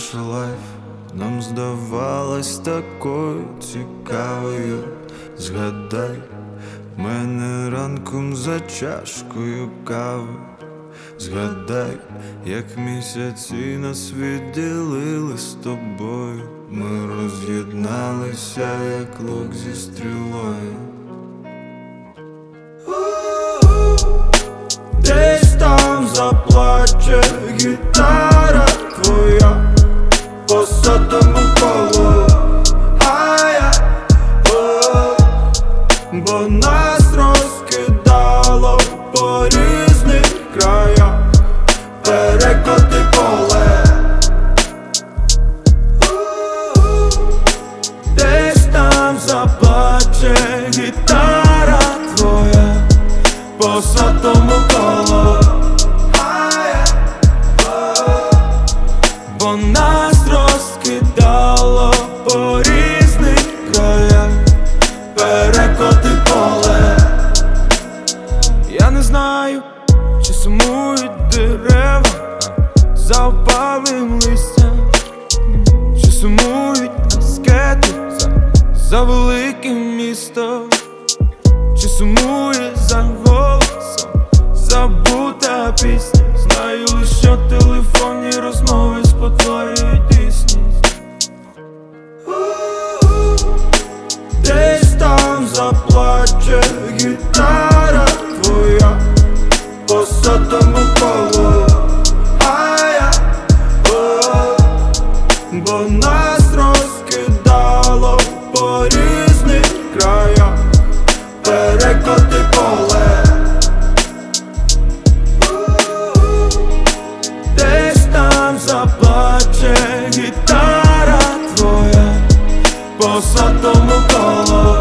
наша лайф нам здавалась такою цікавою. Згадай мене ранком за чашкою кави. Згадай, як місяці нас відділили з тобою. Ми роз'єдналися, як лук зі стрілою. Десь там заплаче гітара твоя по сотому колу, бо нас розкидало по різних краях, перекоти поле. Десь там заплаче гітара твоя по сотому колу, бо нас розкидало по різних краях, перекоти поле. Я не знаю, чи сумують дерева за опалим листям, чи сумують аскети за великим містом, чи сумує за голосом забута пісня. Знаю лише, що телефонні розмови спотворюють дійсність. Десь там заплаче гітара твоя по сотому колу, бо нас розкидало по різних краях, перекоти поле. Десь там заплаче гітара твоя по сотому колу,